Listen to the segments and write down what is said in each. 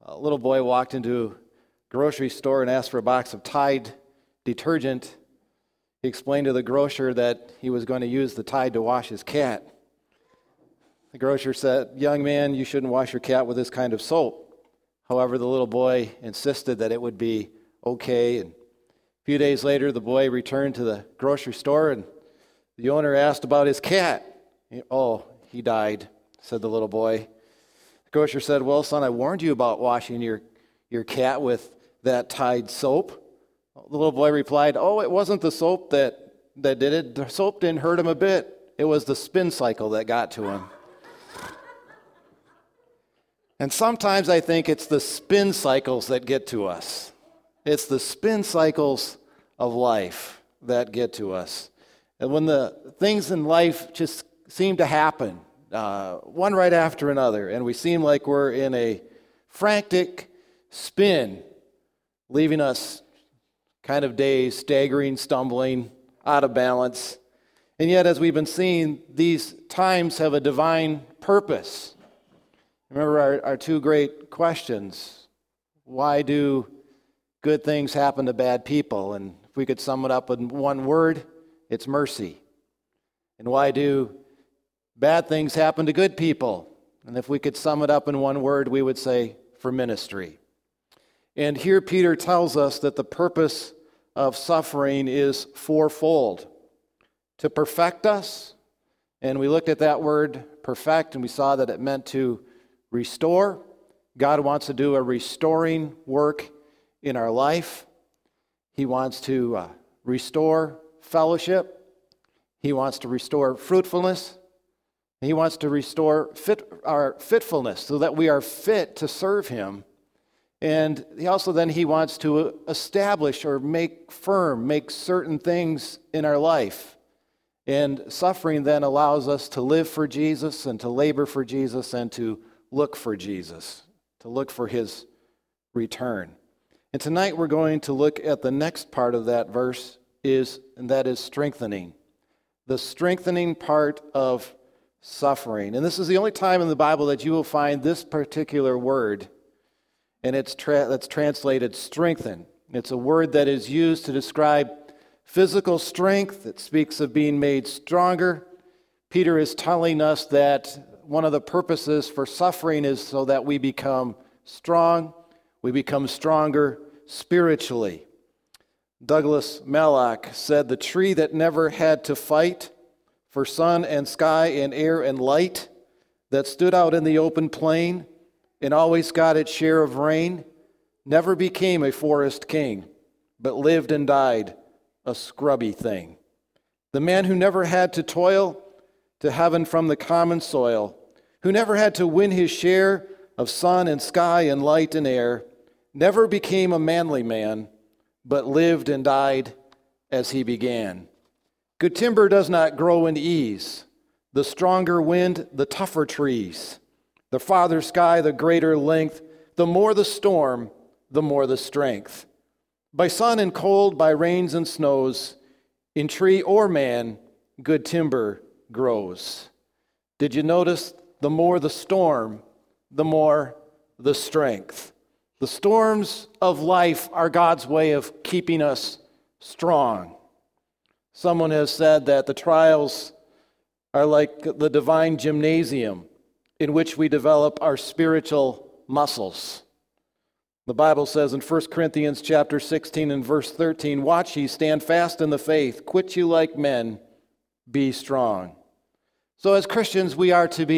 A little boy walked into a grocery store and asked for a box of Tide detergent. He explained to the grocer that he was going to use the Tide to wash his cat. The grocer said, "Young man, you shouldn't wash your cat with this kind of soap." However, the little boy insisted that it would be okay. And a few days later, the boy returned to the grocery store, and the owner asked about his cat. "Oh, he died," said the little boy. The grocer said, "Well, son, I warned you about washing your cat with that Tide soap." The little boy replied, "Oh, it wasn't the soap that did it. The soap didn't hurt him a bit. It was the spin cycle that got to him." And sometimes I think it's the spin cycles that get to us. It's the spin cycles of life that get to us. And when the things in life just seem to happen, one right after another, and we seem like we're in a frantic spin, leaving us kind of dazed, staggering, stumbling, out of balance. And yet, as we've been seeing, these times have a divine purpose. Remember our two great questions. Why do good things happen to bad people? And if we could sum it up in one word, it's mercy. And why do bad things happen to good people? And if we could sum it up in one word, we would say for ministry. And here Peter tells us that the purpose of suffering is fourfold. To perfect us, and we looked at that word perfect, and we saw that it meant to restore. God wants to do a restoring work in our life. He wants to restore fellowship. He wants to restore fruitfulness. He wants to restore our fitfulness so that we are fit to serve Him. And he wants to establish or make certain things in our life. And suffering then allows us to live for Jesus and to labor for Jesus and to look for Jesus, to look for His return. And tonight we're going to look at the next part of that verse, and that is strengthening. The strengthening part of suffering. And this is the only time in the Bible that you will find this particular word, and that's translated strengthen. It's a word that is used to describe physical strength. It speaks of being made stronger. Peter is telling us that one of the purposes for suffering is so that we become strong, we become stronger spiritually. Douglas Malloch said, "The tree that never had to fight for sun and sky and air and light, that stood out in the open plain and always got its share of rain, never became a forest king, but lived and died a scrubby thing. The man who never had to toil to heaven from the common soil, who never had to win his share of sun and sky and light and air, never became a manly man, but lived and died as he began. Good timber does not grow in ease. The stronger wind, the tougher trees. The farther sky, the greater length. The more the storm, the more the strength. By sun and cold, by rains and snows, in tree or man, good timber grows." Did you notice the more the storm, the more the strength? The storms of life are God's way of keeping us strong. Someone has said that the trials are like the divine gymnasium in which we develop our spiritual muscles. The Bible says in 1 Corinthians chapter 16 and verse 13, "Watch ye, stand fast in the faith, quit you like men, be strong." So as Christians, we are to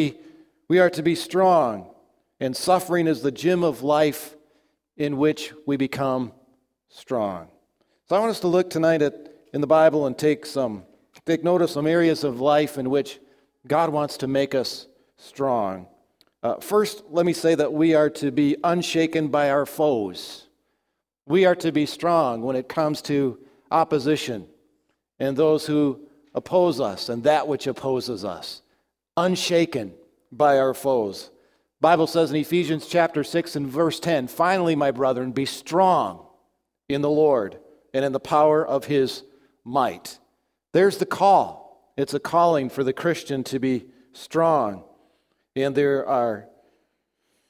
be strong, and suffering is the gym of life in which we become strong. So I want us to look tonight in the Bible and take note of some areas of life in which God wants to make us strong. First, let me say that we are to be unshaken by our foes. We are to be strong when it comes to opposition and those who oppose us and that which opposes us. Unshaken by our foes. The Bible says in Ephesians chapter 6 and verse 10, "Finally, my brethren, be strong in the Lord and in the power of His might." There's the call. It's a calling for the Christian to be strong. And there are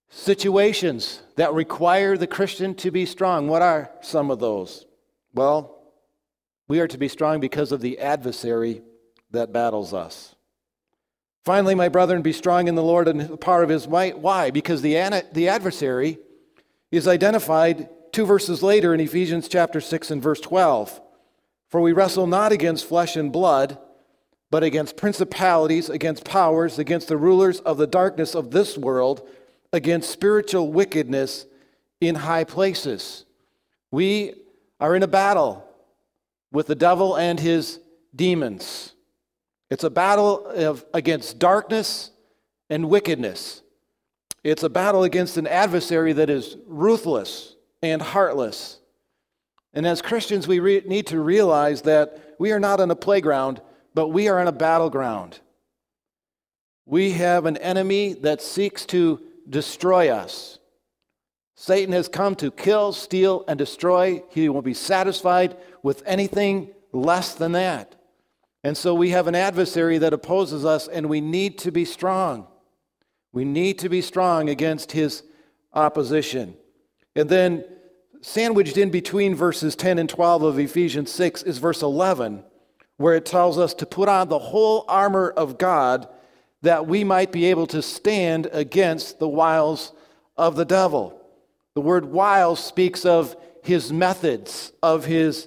situations that require the Christian to be strong. What are some of those? Well, we are to be strong because of the adversary that battles us. Finally, my brethren, be strong in the Lord and the power of his might. Why? Because the adversary is identified 2 verses later in Ephesians chapter 6 and verse 12. For we wrestle not against flesh and blood, but against principalities, against powers, against the rulers of the darkness of this world, against spiritual wickedness in high places. We are in a battle with the devil and his demons. It's a battle against darkness and wickedness. It's a battle against an adversary that is ruthless and heartless. And as Christians, we need to realize that we are not on a playground, but we are on a battleground. We have an enemy that seeks to destroy us. Satan has come to kill, steal, and destroy. He won't be satisfied with anything less than that. And so we have an adversary that opposes us, and we need to be strong. We need to be strong against his opposition. And then sandwiched in between verses 10 and 12 of Ephesians 6 is verse 11, where it tells us to put on the whole armor of God that we might be able to stand against the wiles of the devil. The word wiles speaks of his methods, of his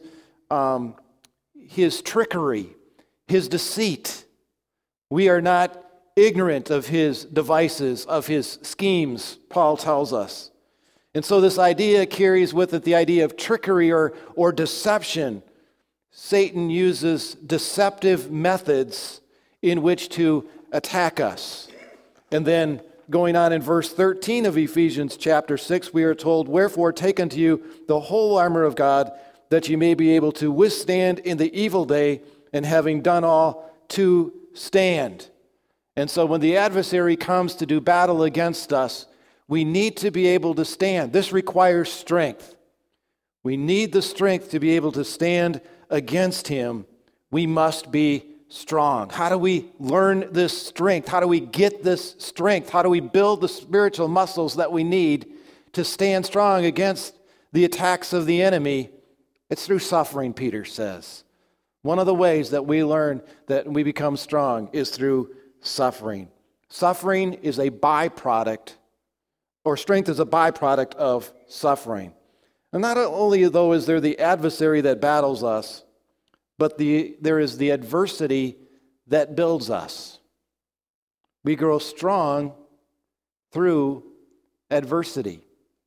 trickery, his deceit. We are not ignorant of his devices, of his schemes, Paul tells us. And so this idea carries with it the idea of trickery or deception. Satan uses deceptive methods in which to attack us. And then going on in verse 13 of Ephesians chapter 6, we are told, "Wherefore take unto you the whole armor of God, that ye may be able to withstand in the evil day, and having done all, to stand." And so when the adversary comes to do battle against us, we need to be able to stand. This requires strength. We need the strength to be able to stand against him. We must be strong. How do we learn this strength? How do we get this strength? How do we build the spiritual muscles that we need to stand strong against the attacks of the enemy? It's through suffering, Peter says. One of the ways that we learn that we become strong is through suffering. Suffering is a byproduct, or strength is a byproduct of suffering. And not only, though, is there the adversary that battles us, but there is the adversity that builds us. We grow strong through adversity.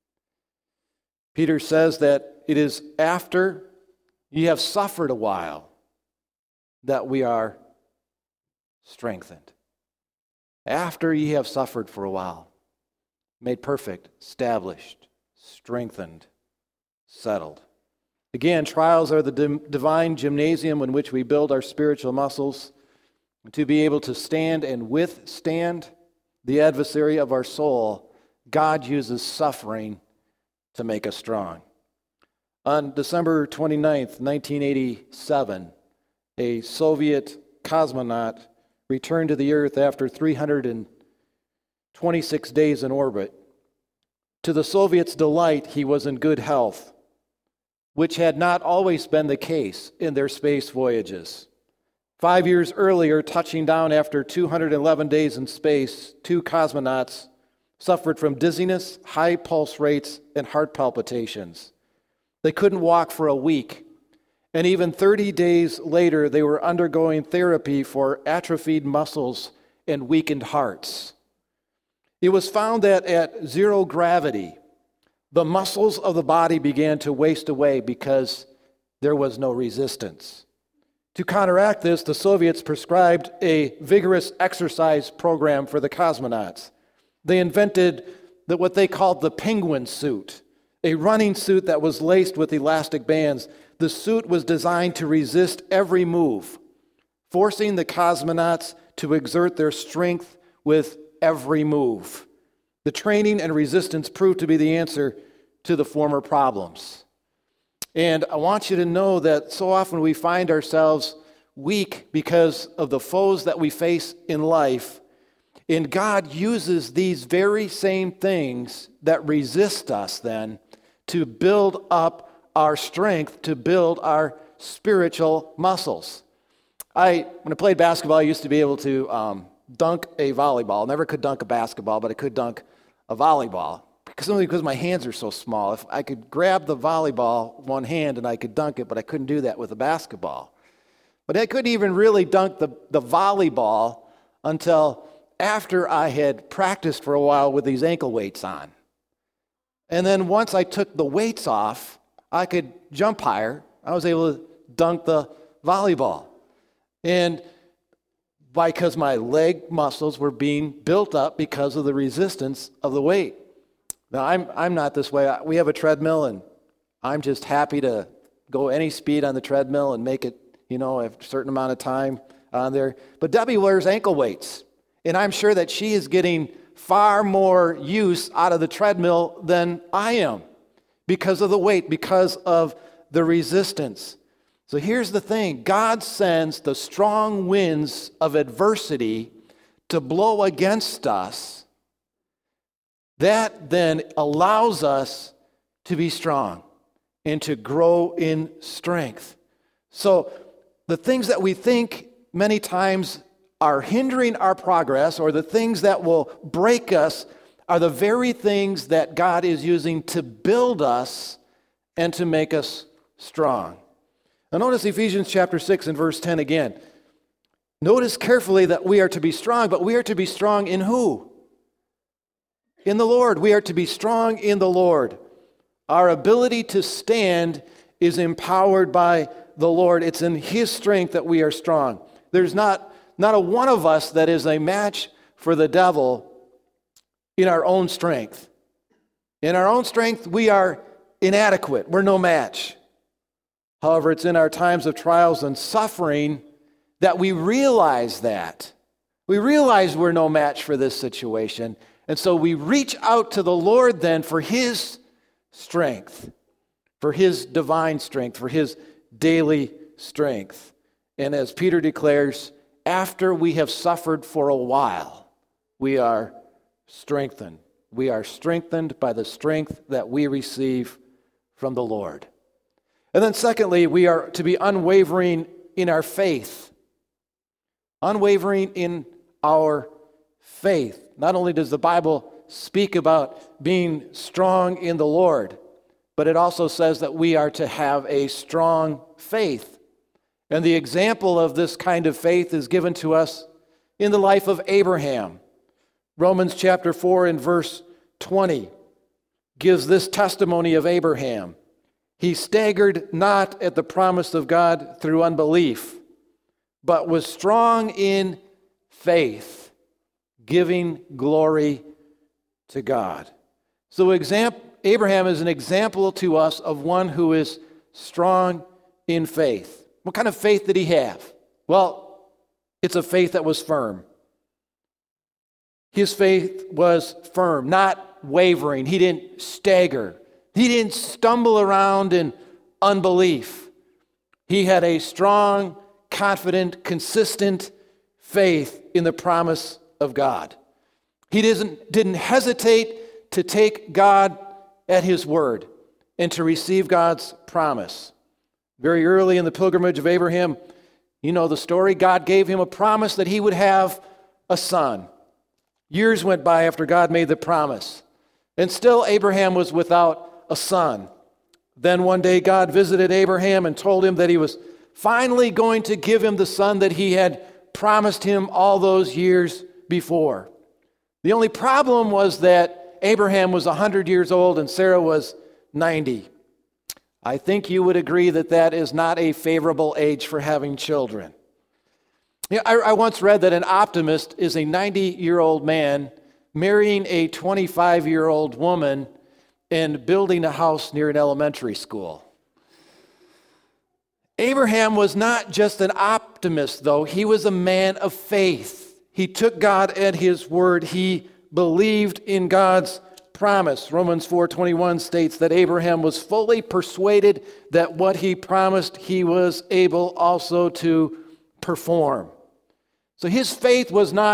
Peter says that it is after you have suffered a while that we are strengthened. After ye have suffered for a while, made perfect, established, strengthened, settled. Again, trials are the divine gymnasium in which we build our spiritual muscles to be able to stand and withstand the adversary of our soul. God uses suffering to make us strong. On December 29th, 1987, a Soviet cosmonaut returned to the Earth after 326 days in orbit. To the Soviets' delight, he was in good health, which had not always been the case in their space voyages. 5 years earlier, touching down after 211 days in space, 2 cosmonauts suffered from dizziness, high pulse rates, and heart palpitations. They couldn't walk for a week, and even 30 days later, they were undergoing therapy for atrophied muscles and weakened hearts. It was found that at zero gravity, the muscles of the body began to waste away because there was no resistance. To counteract this, the Soviets prescribed a vigorous exercise program for the cosmonauts. They invented what they called the penguin suit, a running suit that was laced with elastic bands. The suit was designed to resist every move, forcing the cosmonauts to exert their strength with every move. The training and resistance proved to be the answer to the former problems. And I want you to know that so often we find ourselves weak because of the foes that we face in life. And God uses these very same things that resist us then to build up our strength, to build our spiritual muscles. When I played basketball, I used to be able to dunk a volleyball. Never could dunk a basketball, but I could dunk a volleyball. Simply because my hands are so small. If I could grab the volleyball one hand and I could dunk it, but I couldn't do that with a basketball. But I couldn't even really dunk the volleyball until after I had practiced for a while with these ankle weights on. And then once I took the weights off, I could jump higher. I was able to dunk the volleyball. And because my leg muscles were being built up because of the resistance of the weight. Now, I'm not this way. We have a treadmill, and I'm just happy to go any speed on the treadmill and make it, a certain amount of time on there. But Debbie wears ankle weights, and I'm sure that she is getting far more use out of the treadmill than I am because of the weight, because of the resistance. So here's the thing. God sends the strong winds of adversity to blow against us. That then allows us to be strong and to grow in strength. So the things that we think many times are hindering our progress, or the things that will break us, are the very things that God is using to build us and to make us strong. Now notice Ephesians chapter 6 and verse 10 again. Notice carefully that we are to be strong, but we are to be strong in who? In the Lord. We are to be strong in the Lord. Our ability to stand is empowered by the Lord. It's in His strength that we are strong. There's not a one of us that is a match for the devil in our own strength. In our own strength, we are inadequate. We're no match. However, it's in our times of trials and suffering that we realize that. We realize we're no match for this situation. And so we reach out to the Lord then for His strength, for His divine strength, for His daily strength. And as Peter declares, after we have suffered for a while, we are strengthened. We are strengthened by the strength that we receive from the Lord. And then secondly, we are to be unwavering in our faith. Unwavering in our faith. Not only does the Bible speak about being strong in the Lord, but it also says that we are to have a strong faith. And the example of this kind of faith is given to us in the life of Abraham. Romans chapter 4 and verse 20 gives this testimony of Abraham. He staggered not at the promise of God through unbelief, but was strong in faith, giving glory to God. So Abraham is an example to us of one who is strong in faith. What kind of faith did he have? Well, it's a faith that was firm. His faith was firm, not wavering. He didn't stagger. He didn't stumble around in unbelief. He had a strong, confident, consistent faith in the promise of God. He didn't hesitate to take God at His word and to receive God's promise. Very early in the pilgrimage of Abraham, you know the story, God gave him a promise that he would have a son. Years went by after God made the promise, and still Abraham was without a son. Then one day God visited Abraham and told him that He was finally going to give him the son that He had promised him all those years before. The only problem was that Abraham was 100 years old and Sarah was 90. I think you would agree that that is not a favorable age for having children. I once read that an optimist is a 90-year-old man marrying a 25-year-old woman and building a house near an elementary school. Abraham was not just an optimist, though. He was a man of faith. He took God at His word. He believed in God's promise. Romans 4:21 states that Abraham was fully persuaded that what he promised he was able also to perform. So his faith was not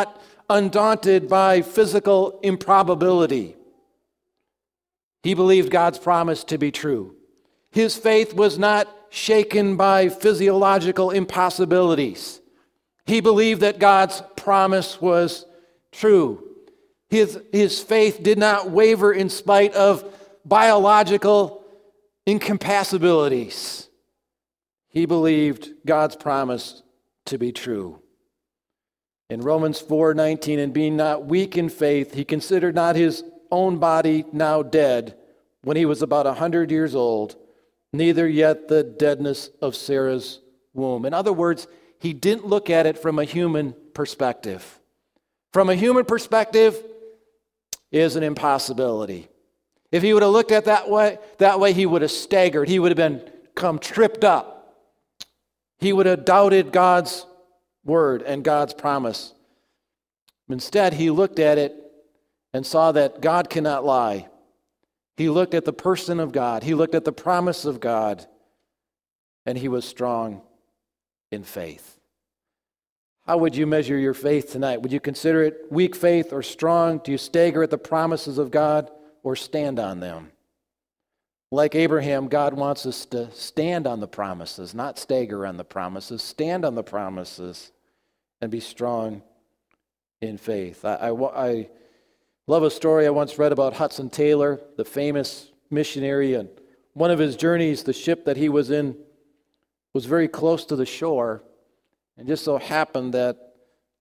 undaunted by physical improbability. He believed God's promise to be true. His faith was not shaken by physiological impossibilities. He believed that God's promise was true. His faith did not waver in spite of biological incompatibilities. He believed God's promise to be true. In Romans 4:19, and being not weak in faith, he considered not his own body now dead when he was about 100 years old, neither yet the deadness of Sarah's womb. In other words, he didn't look at it from a human perspective. From a human perspective, it is an impossibility. If he would have looked at it that way, he would have staggered. He would have become tripped up. He would have doubted God's word and God's promise. Instead, he looked at it and saw that God cannot lie. He looked at the person of God. He looked at the promise of God, and he was strong in faith. How would you measure your faith tonight? Would you consider it weak faith or strong? Do you stagger at the promises of God or stand on them? Like Abraham, God wants us to stand on the promises, not stagger on the promises. Stand on the promises and be strong in faith. I love a story I once read about Hudson Taylor, the famous missionary, and one of his journeys, the ship that he was in was very close to the shore, and just so happened that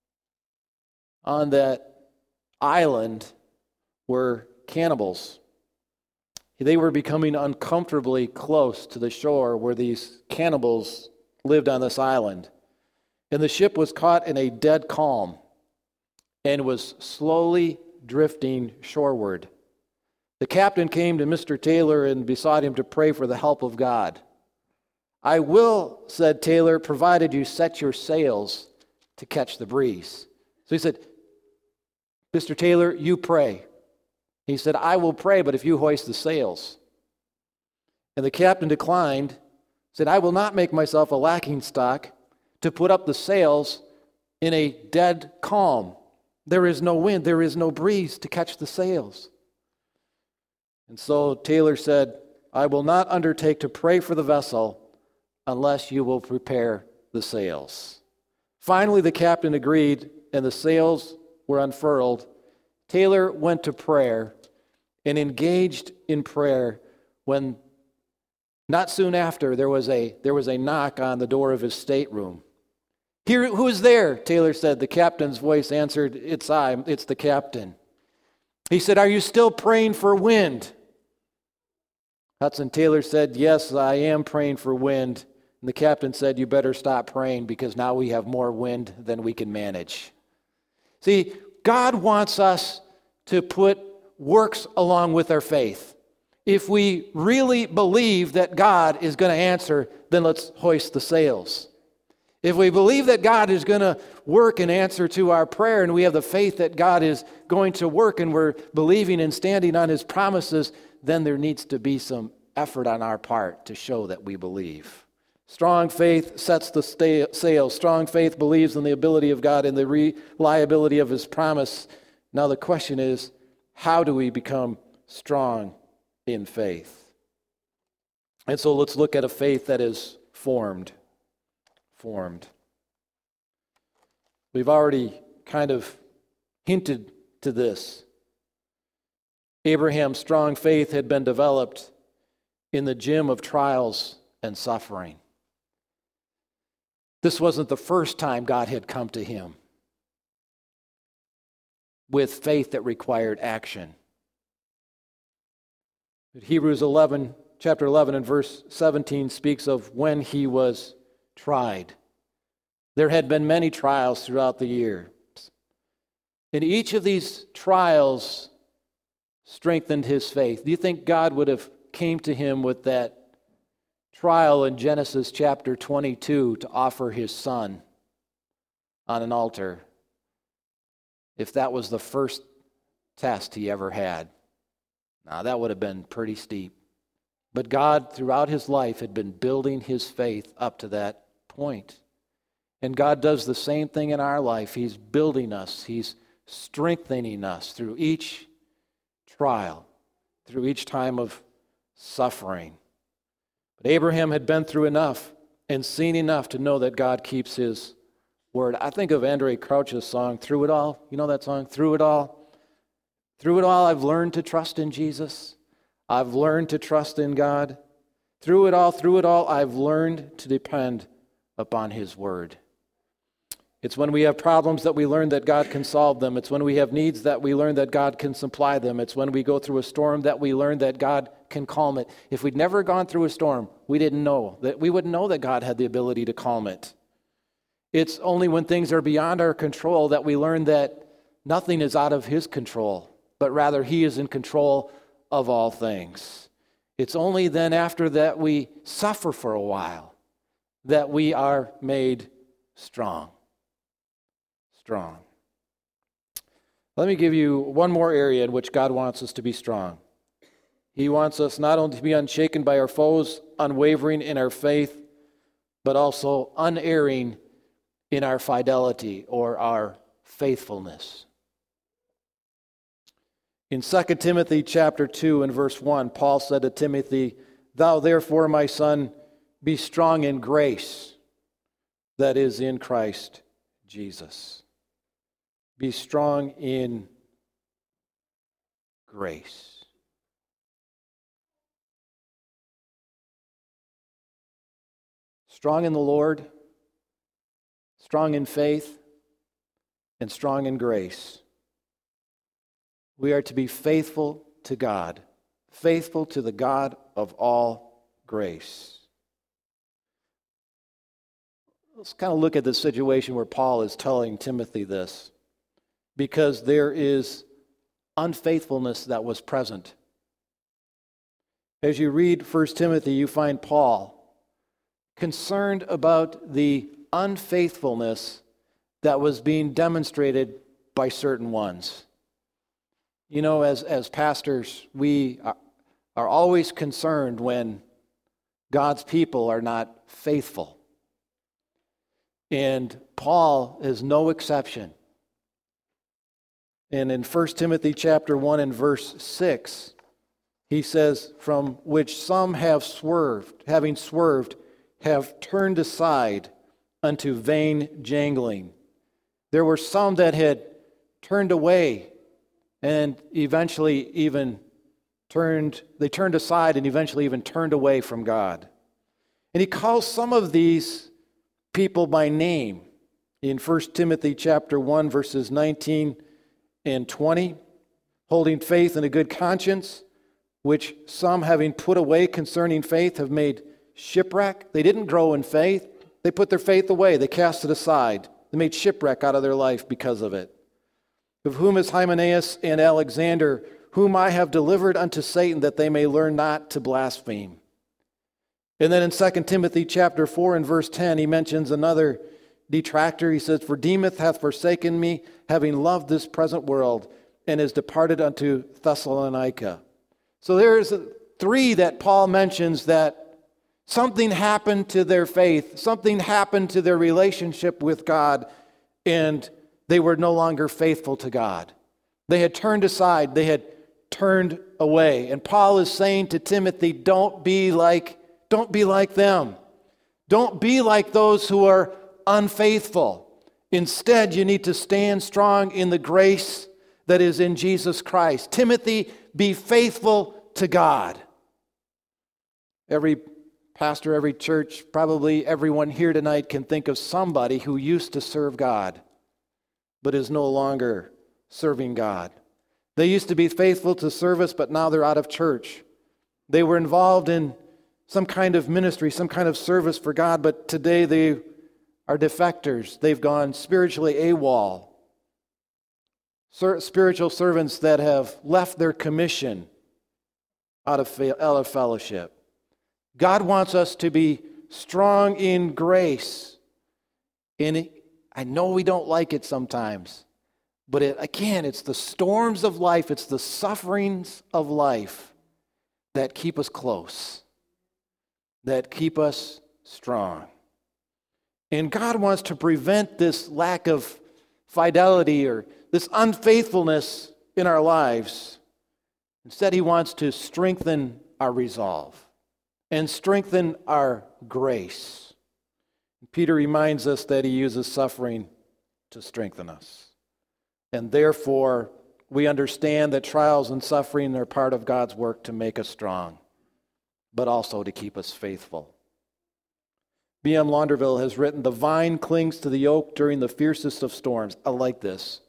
on that island were cannibals. They were becoming uncomfortably close to the shore where these cannibals lived on this island. And the ship was caught in a dead calm and was slowly drifting shoreward. The captain came to Mr. Taylor and besought him to pray for the help of God. "I will," said Taylor, "provided you set your sails to catch the breeze." So he said, "Mr. Taylor, you pray." He said, "I will pray, but if you hoist the sails." And the captain declined, said, "I will not make myself a lacking stock to put up the sails in a dead calm. There is no wind, there is no breeze to catch the sails." And so Taylor said, "I will not undertake to pray for the vessel unless you will prepare the sails." Finally, the captain agreed, and the sails were unfurled. Taylor went to prayer and engaged in prayer when not soon after there was a knock on the door of his stateroom. "Here, who is there?" Taylor said. The captain's voice answered, it's the captain." He said, "Are you still praying for wind?" Hudson Taylor said, "Yes, I am praying for wind." And the captain said, "You better stop praying because now we have more wind than we can manage." See, God wants us to put works along with our faith. If we really believe that God is going to answer, then let's hoist the sails. If we believe that God is going to work and answer to our prayer, and we have the faith that God is going to work, and we're believing and standing on His promises, then there needs to be some effort on our part to show that we believe. Strong faith sets the sails. Strong faith believes in the ability of God and the reliability of His promise. Now the question is, how do we become strong in faith? And so let's look at a faith that is formed. We've already kind of hinted to this. Abraham's strong faith had been developed in the gym of trials and suffering. This wasn't the first time God had come to him with faith that required action. Hebrews 11, chapter 11 and verse 17 speaks of when he was tried. There had been many trials throughout the years. And each of these trials strengthened his faith. Do you think God would have came to him with that trial in Genesis chapter 22 to offer his son on an altar if that was the first test he ever had? Now, that would have been pretty steep. But God, throughout his life, had been building his faith up to that point. And God does the same thing in our life. He's building us. He's strengthening us through each trial, through each time of suffering. But Abraham had been through enough and seen enough to know that God keeps his word. I think of Andraé Crouch's song, Through It All. You know that song? Through it all. Through it all, I've learned to trust in Jesus. I've learned to trust in God. Through it all, I've learned to depend upon his word. It's when we have problems that we learn that God can solve them. It's when we have needs that we learn that God can supply them. It's when we go through a storm that we learn that God can calm it. If we'd never gone through a storm, we wouldn't know that God had the ability to calm it. It's only when things are beyond our control that we learn that nothing is out of his control, but rather he is in control of all things. It's only then after that we suffer for a while that we are made strong. Let me give you one more area in which God wants us to be strong. He wants us not only to be unshaken by our foes, unwavering in our faith, but also unerring in our fidelity or our faithfulness. In 2 Timothy chapter 2 and verse 1, Paul said to Timothy, "Thou therefore, my son, be strong in grace that is in Christ Jesus." Be strong in grace. Strong in the Lord, strong in faith, and strong in grace. We are to be faithful to God, faithful to the God of all grace. Let's kind of look at the situation where Paul is telling Timothy this, because there is unfaithfulness that was present. As you read 1 Timothy, you find Paul concerned about the unfaithfulness that was being demonstrated by certain ones. You know, as pastors, we are always concerned when God's people are not faithful. And Paul is no exception. And in 1 Timothy chapter 1 and verse 6, he says, "From which some have swerved, having swerved, have turned aside unto vain jangling." There were some that had turned away and eventually even turned aside and eventually even turned away from God. And he calls some of these people by name in 1 Timothy chapter 1 verses 19 and 20, holding faith and a good conscience, which some having put away concerning faith have made shipwreck. They didn't grow in faith. They put their faith away. They cast it aside. They made shipwreck out of their life because of it. Of whom is Hymenaeus and Alexander, whom I have delivered unto Satan, that they may learn not to blaspheme. And then in 2 Timothy chapter 4 and verse 10, he mentions another detractor. He says, "For Demas hath forsaken me, having loved this present world, and is departed unto Thessalonica." So there's three that Paul mentions that something happened to their faith, something happened to their relationship with God, and they were no longer faithful to God. They had turned aside, they had turned away. And Paul is saying to Timothy, don't be like them. Don't be like those who are unfaithful. Instead, you need to stand strong in the grace that is in Jesus Christ. Timothy, be faithful to God. Every pastor, every church, probably everyone here tonight can think of somebody who used to serve God, but is no longer serving God. They used to be faithful to service, but now they're out of church. They were involved in some kind of ministry, some kind of service for God, but today they are defectors. They've gone spiritually AWOL. Spiritual servants that have left their commission out of fellowship. God wants us to be strong in grace. And I know we don't like it sometimes, but it's the storms of life, it's the sufferings of life that keep us close, that keep us strong. And God wants to prevent this lack of fidelity or this unfaithfulness in our lives. Instead, he wants to strengthen our resolve and strengthen our grace. Peter reminds us that he uses suffering to strengthen us. And therefore, we understand that trials and suffering are part of God's work to make us strong, but also to keep us faithful. B.M. Launderville has written, "The vine clings to the oak during the fiercest of storms." I like this.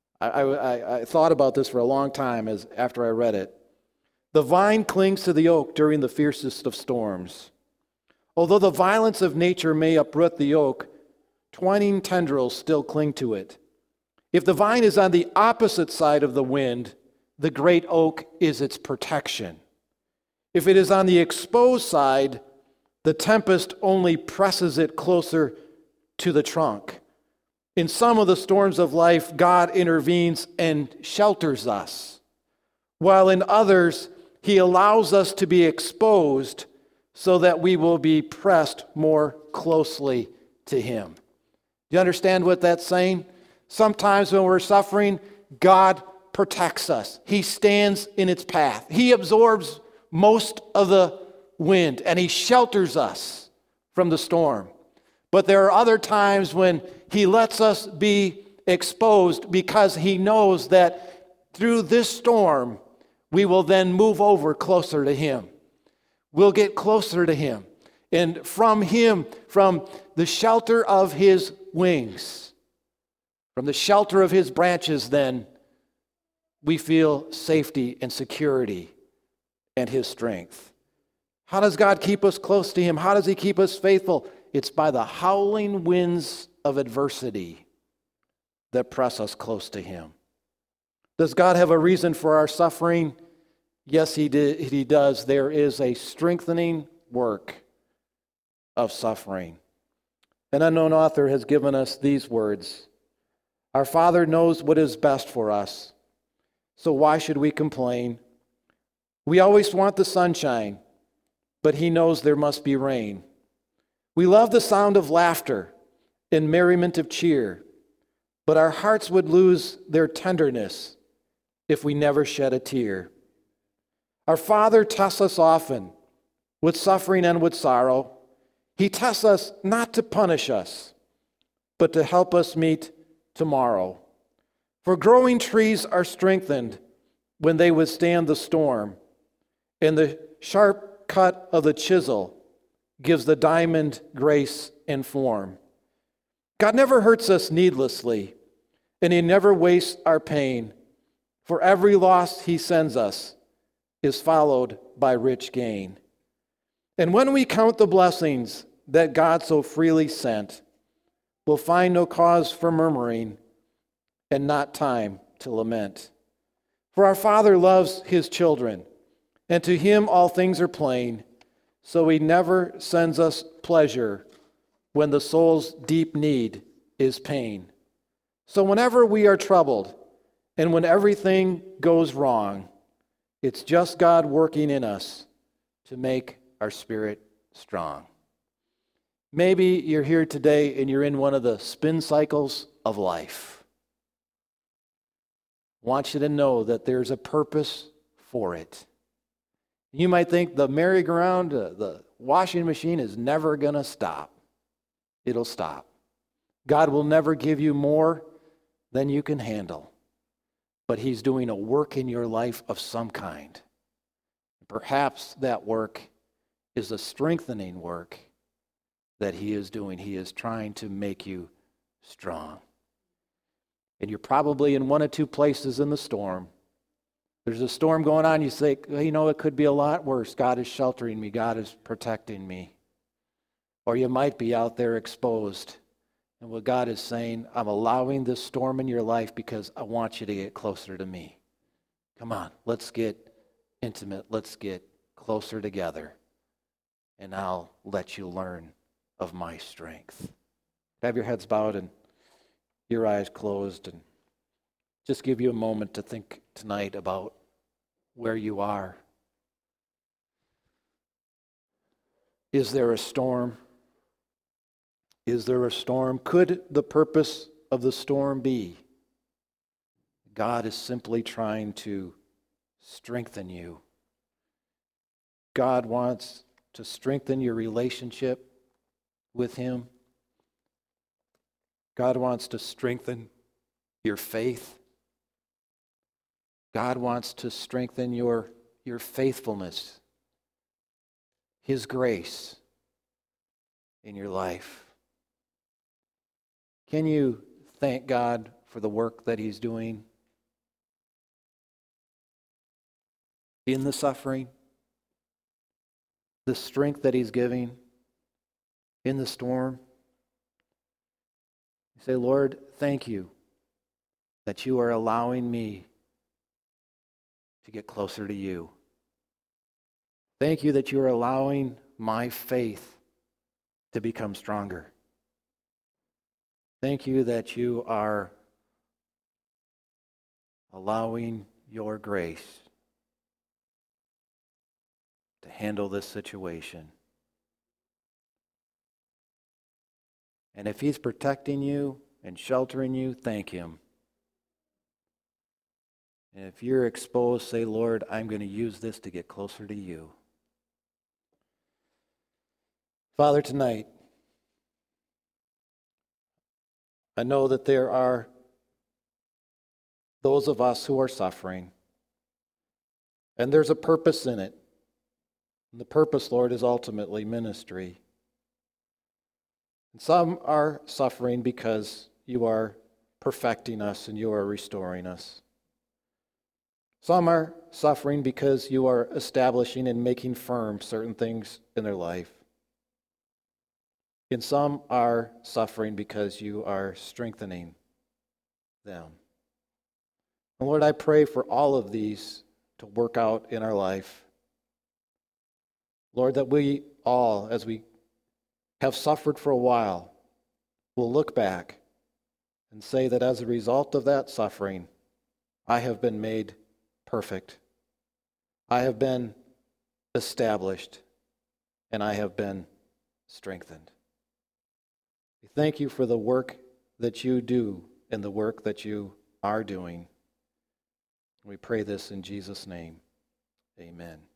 I thought about this for a long time after I read it. The vine clings to the oak during the fiercest of storms. Although the violence of nature may uproot the oak, twining tendrils still cling to it. If the vine is on the opposite side of the wind, the great oak is its protection. If it is on the exposed side, the tempest only presses it closer to the trunk. In some of the storms of life, God intervenes and shelters us, while in others, he allows us to be exposed so that we will be pressed more closely to him. Do you understand what that's saying? Sometimes when we're suffering, God protects us. He stands in its path. He absorbs most of the wind, and he shelters us from the storm. But there are other times when he lets us be exposed because he knows that through this storm, we will then move over closer to him. We'll get closer to him. And from him, from the shelter of his wings, from the shelter of his branches, then we feel safety and security and his strength. How does God keep us close to him? How does he keep us faithful? It's by the howling winds of adversity that press us close to him. Does God have a reason for our suffering? Yes, he does. There is a strengthening work of suffering. An unknown author has given us these words: "Our Father knows what is best for us, so why should we complain? We always want the sunshine, but he knows there must be rain. We love the sound of laughter and merriment of cheer, but our hearts would lose their tenderness if we never shed a tear. Our Father tests us often with suffering and with sorrow. He tests us not to punish us, but to help us meet tomorrow. For growing trees are strengthened when they withstand the storm, and the sharp cut of the chisel gives the diamond grace and form. God never hurts us needlessly, and he never wastes our pain. For every loss he sends us is followed by rich gain. And when we count the blessings that God so freely sent, we'll find no cause for murmuring and not time to lament. For our Father loves his children, and to him all things are plain, so he never sends us pleasure when the soul's deep need is pain. So whenever we are troubled, and when everything goes wrong, it's just God working in us to make our spirit strong." Maybe you're here today and you're in one of the spin cycles of life. I want you to know that there's a purpose for it. You might think the merry-go-round, the washing machine is never going to stop. It'll stop. God will never give you more than you can handle. But he's doing a work in your life of some kind. Perhaps that work is a strengthening work that he is doing. He is trying to make you strong. And you're probably in one of two places in the storm. There's a storm going on. You say, it could be a lot worse. God is sheltering me. God is protecting me. Or you might be out there exposed. And what God is saying, I'm allowing this storm in your life because I want you to get closer to me. Come on, let's get intimate. Let's get closer together. And I'll let you learn of my strength. Have your heads bowed and your eyes closed, and just give you a moment to think tonight about where you are. Is there a storm? Is there a storm? Could the purpose of the storm be, God is simply trying to strengthen you. God wants to strengthen your relationship with Him. God wants to strengthen your faith. God wants to strengthen your faithfulness, His grace in your life. Can you thank God for the work that He's doing in the suffering, the strength that He's giving in the storm? You say, Lord, thank you that you are allowing me to get closer to you. Thank you that you are allowing my faith to become stronger. Thank you that you are allowing your grace to handle this situation. And if He's protecting you and sheltering you, thank Him. And if you're exposed, say, Lord, I'm going to use this to get closer to you. Father, tonight, I know that there are those of us who are suffering, and there's a purpose in it. And the purpose, Lord, is ultimately ministry. And some are suffering because you are perfecting us and you are restoring us. Some are suffering because you are establishing and making firm certain things in their life. And some are suffering because you are strengthening them. And Lord, I pray for all of these to work out in our life. Lord, that we all, as we have suffered for a while, will look back and say that as a result of that suffering, I have been made perfect. I have been established, and I have been strengthened. We thank you for the work that you do and the work that you are doing. We pray this in Jesus' name. Amen.